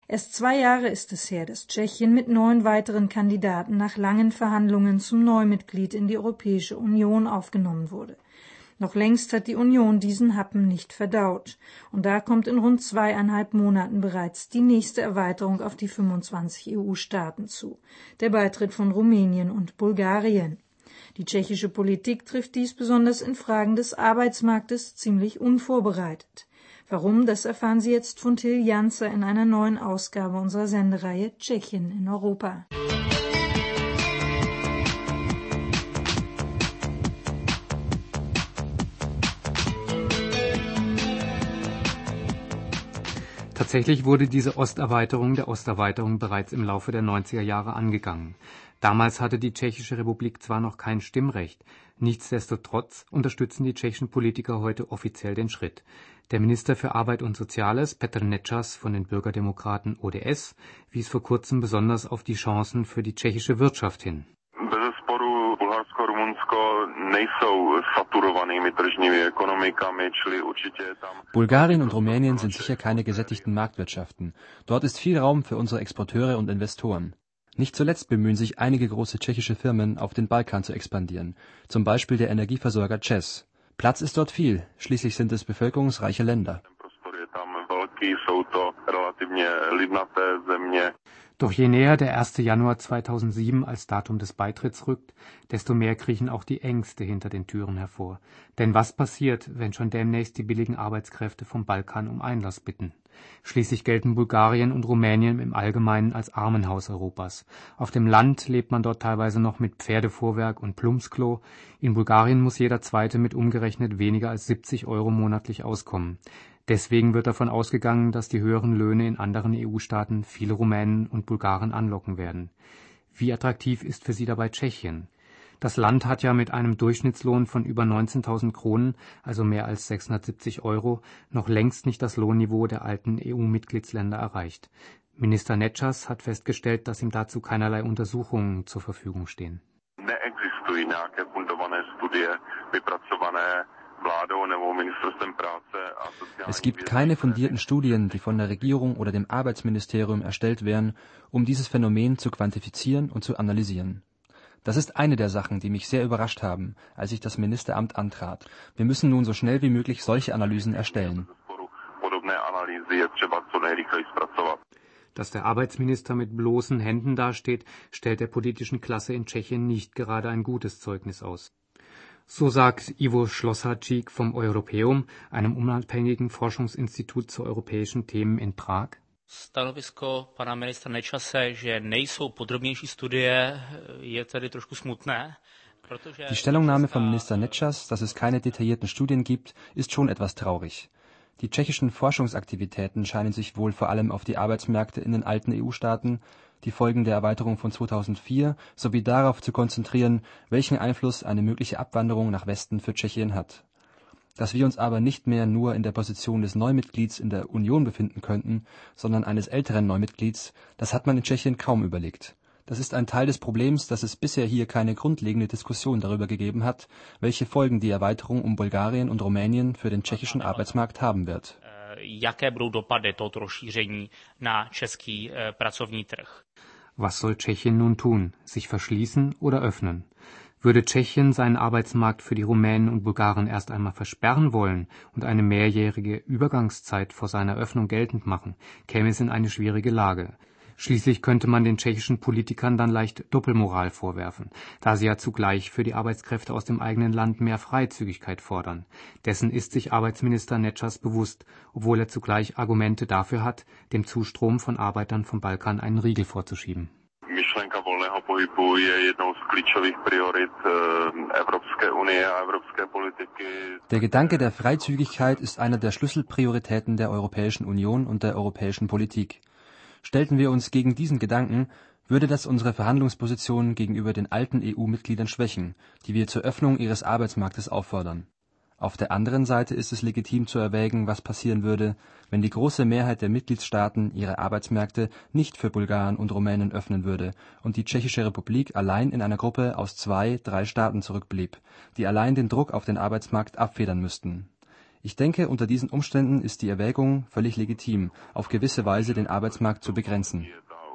Erst 2 Jahre ist es her, dass Tschechien mit 9 weiteren Kandidaten nach langen Verhandlungen zum Neumitglied in die Europäische Union aufgenommen wurde. Noch längst hat die Union diesen Happen nicht verdaut. Und da kommt in rund 2,5 Monaten bereits die nächste Erweiterung auf die 25 EU-Staaten zu, der Beitritt von Rumänien und Bulgarien. Die tschechische Politik trifft dies besonders in Fragen des Arbeitsmarktes ziemlich unvorbereitet. Warum, das erfahren Sie jetzt von Till Janzer in einer neuen Ausgabe unserer Sendereihe Tschechien in Europa. Tatsächlich wurde diese Osterweiterung der Osterweiterung bereits im Laufe der 90er Jahre angegangen. Damals hatte die Tschechische Republik zwar noch kein Stimmrecht, nichtsdestotrotz unterstützen die tschechischen Politiker heute offiziell den Schritt. Der Minister für Arbeit und Soziales, Petr Nečas von den Bürgerdemokraten ODS, wies vor kurzem besonders auf die Chancen für die tschechische Wirtschaft hin. Bulgarien und Rumänien sind sicher keine gesättigten Marktwirtschaften. Dort ist viel Raum für unsere Exporteure und Investoren. Nicht zuletzt bemühen sich einige große tschechische Firmen, auf den Balkan zu expandieren, zum Beispiel der Energieversorger ČEZ. Platz ist dort viel, schließlich sind es bevölkerungsreiche Länder. Doch je näher der 1. Januar 2007 als Datum des Beitritts rückt, desto mehr kriechen auch die Ängste hinter den Türen hervor. Denn was passiert, wenn schon demnächst die billigen Arbeitskräfte vom Balkan um Einlass bitten? Schließlich gelten Bulgarien und Rumänien im Allgemeinen als Armenhaus Europas. Auf dem Land lebt man dort teilweise noch mit Pferdefuhrwerk und Plumpsklo. In Bulgarien muss jeder Zweite mit umgerechnet weniger als 70 € monatlich auskommen. Deswegen wird davon ausgegangen, dass die höheren Löhne in anderen EU-Staaten viele Rumänen und Bulgaren anlocken werden. Wie attraktiv ist für sie dabei Tschechien? Das Land hat ja mit einem Durchschnittslohn von über 19.000 Kronen, also mehr als 670 €, noch längst nicht das Lohnniveau der alten EU-Mitgliedsländer erreicht. Minister Nečas hat festgestellt, dass ihm dazu keinerlei Untersuchungen zur Verfügung stehen. Es gibt keine fundierten Studien, die von der Regierung oder dem Arbeitsministerium erstellt werden, um dieses Phänomen zu quantifizieren und zu analysieren. Das ist eine der Sachen, die mich sehr überrascht haben, als ich das Ministeramt antrat. Wir müssen nun so schnell wie möglich solche Analysen erstellen. Dass der Arbeitsminister mit bloßen Händen dasteht, stellt der politischen Klasse in Tschechien nicht gerade ein gutes Zeugnis aus. So sagt Ivo Schlosser-Čík vom Europäum, einem unabhängigen Forschungsinstitut zu europäischen Themen in Prag. Stanovisko pana ministra Nečase, že nejsou podrobnější studie, je tedy trošku smutné. Die Stellungnahme von Minister Nečas, dass es keine detaillierten Studien gibt, ist schon etwas traurig. Die tschechischen Forschungsaktivitäten scheinen sich wohl vor allem auf die Arbeitsmärkte in den alten EU-Staaten, die Folgen der Erweiterung von 2004 sowie darauf zu konzentrieren, welchen Einfluss eine mögliche Abwanderung nach Westen für Tschechien hat. Dass wir uns aber nicht mehr nur in der Position des Neumitglieds in der Union befinden könnten, sondern eines älteren Neumitglieds, das hat man in Tschechien kaum überlegt. Das ist ein Teil des Problems, dass es bisher hier keine grundlegende Diskussion darüber gegeben hat, welche Folgen die Erweiterung um Bulgarien und Rumänien für den tschechischen Arbeitsmarkt haben wird. Jaké budou dopady tohoto rozšíření na český pracovní trh? Was soll Tschechien nun tun? Sich verschließen oder öffnen? Würde Tschechien seinen Arbeitsmarkt für die Rumänen und Bulgaren erst einmal versperren wollen und eine mehrjährige Übergangszeit vor seiner Öffnung geltend machen, käme es in eine schwierige Lage. Schließlich könnte man den tschechischen Politikern dann leicht Doppelmoral vorwerfen, da sie ja zugleich für die Arbeitskräfte aus dem eigenen Land mehr Freizügigkeit fordern. Dessen ist sich Arbeitsminister Nečas bewusst, obwohl er zugleich Argumente dafür hat, dem Zustrom von Arbeitern vom Balkan einen Riegel vorzuschieben. Myšlenka volného pohybu je jednou z klíčových priorit Evropské unie a evropské politiky. Der Gedanke der Freizügigkeit ist einer der Schlüsselprioritäten der Europäischen Union und der europäischen Politik. Stellten wir uns gegen diesen Gedanken, würde das unsere Verhandlungsposition gegenüber den alten EU-Mitgliedern schwächen, die wir zur Öffnung ihres Arbeitsmarktes auffordern. Auf der anderen Seite ist es legitim zu erwägen, was passieren würde, wenn die große Mehrheit der Mitgliedstaaten ihre Arbeitsmärkte nicht für Bulgaren und Rumänen öffnen würde und die Tschechische Republik allein in einer Gruppe aus 2, 3 Staaten zurückblieb, die allein den Druck auf den Arbeitsmarkt abfedern müssten. Ich denke, unter diesen Umständen ist die Erwägung völlig legitim, auf gewisse Weise den Arbeitsmarkt zu begrenzen.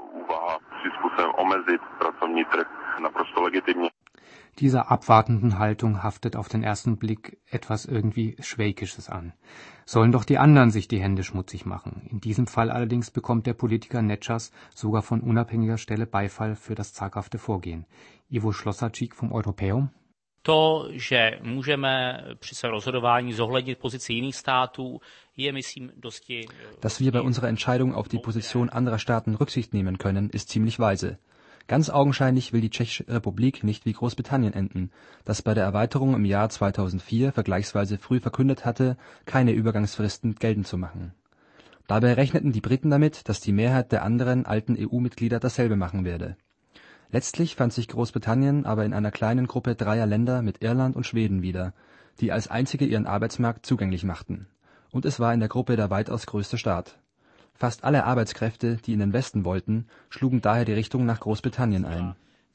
Dieser abwartenden Haltung haftet auf den ersten Blick etwas irgendwie Schwäkisches an. Sollen doch die anderen sich die Hände schmutzig machen. In diesem Fall allerdings bekommt der Politiker Nečas sogar von unabhängiger Stelle Beifall für das zaghafte Vorgehen. Ivo Šlosačík vom Europäum. To, že můžeme při svém rozhodování zohlednit pozici jiných států, je, myslím, dosti... Dass wir bei unserer Entscheidung auf die Position anderer Staaten Rücksicht nehmen können, ist ziemlich weise. Ganz augenscheinlich will die Tschechische Republik nicht wie Großbritannien enden, das bei der Erweiterung im Jahr 2004 vergleichsweise früh verkündet hatte, keine Übergangsfristen geltend zu machen. Dabei rechneten die Briten damit, dass die Mehrheit der anderen alten EU-Mitglieder dasselbe machen werde. Letztlich fand sich Großbritannien aber in einer kleinen Gruppe 3 Länder mit Irland und Schweden wieder, die als einzige ihren Arbeitsmarkt zugänglich machten. Und es war in der Gruppe der weitaus größte Staat. Fast alle Arbeitskräfte, die in den Westen wollten, schlugen daher die Richtung nach Großbritannien ein.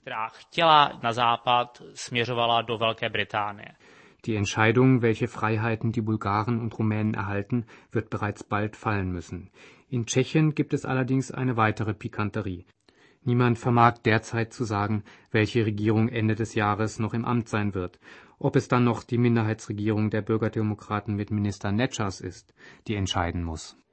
Die Entscheidung, welche Freiheiten die Bulgaren und Rumänen erhalten, wird bereits bald fallen müssen. In Tschechien gibt es allerdings eine weitere Pikanterie. Niemand vermag derzeit zu sagen, welche Regierung Ende des Jahres noch im Amt sein wird. Ob es dann noch die Minderheitsregierung der Bürgerdemokraten mit Minister Nečas ist, die entscheiden muss.